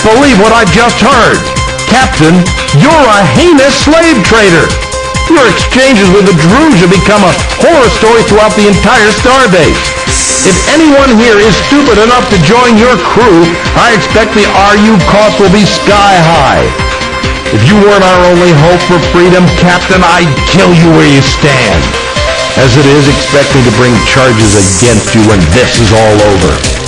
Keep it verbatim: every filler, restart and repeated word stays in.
believe what I just heard. Captain, you're a heinous slave trader. Your exchanges with the Druze have become a horror story throughout the entire starbase. If anyone here is stupid enough to join your crew, I expect the R U cost will be sky high. If you weren't our only hope for freedom, Captain, I'd kill you where you stand. As it is, expect me to bring charges against you when this is all over.